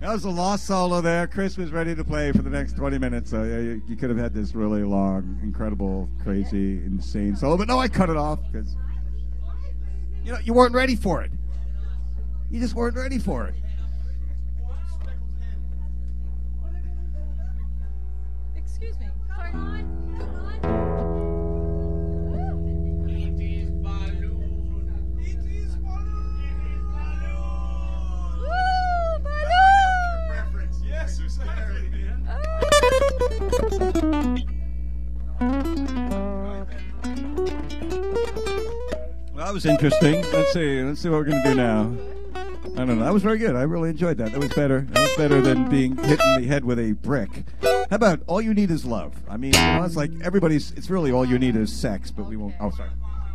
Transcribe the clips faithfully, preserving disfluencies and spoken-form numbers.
That was a lost solo there. Chris was ready to play for the next twenty minutes, so yeah, you, you could have had this really long, incredible, crazy, insane solo. But no, I cut it off because you know you weren't ready for it. You just weren't ready for it. Excuse me. Sorry. Well, that was interesting. Let's see. Let's see what we're going to do now. I don't know. That was very good. I really enjoyed that. That was better. That was better than being hit in the head with a brick. How about all you need is love? I mean, you know, it's like everybody's, it's really all you need is sex, but we won't. Oh, sorry.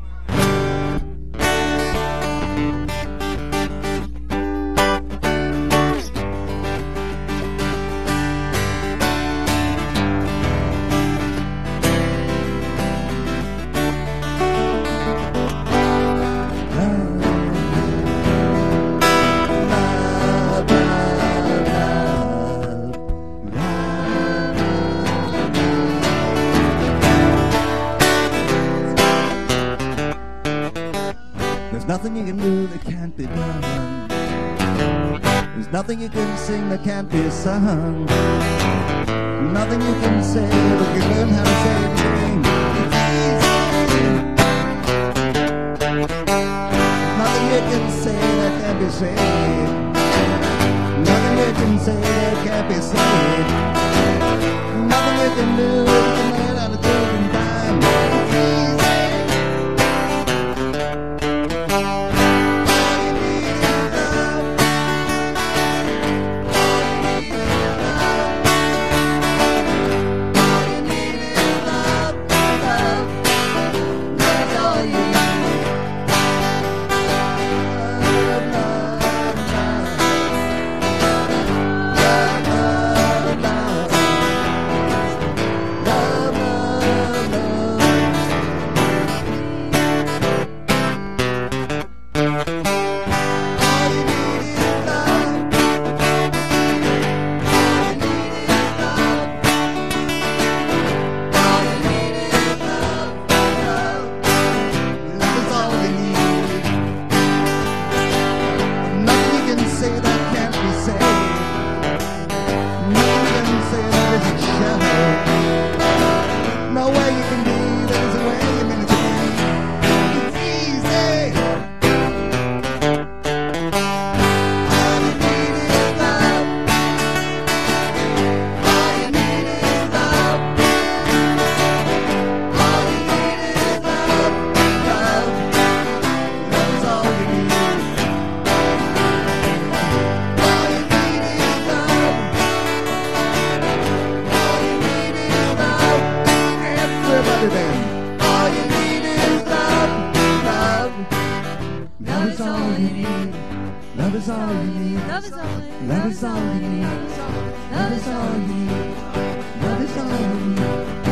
Nothing you can do that can't be done. There's nothing you can sing that can't be sung. Nothing you can say but you learn how to say it again. Nothing you can say that can't be said. Nothing you can say that can't be said. Nothing you can do that you can learn how to do it in time. It's easy. Love is all you need. Love is all you need. Love is all you need. Love is all you need. Love is all you need.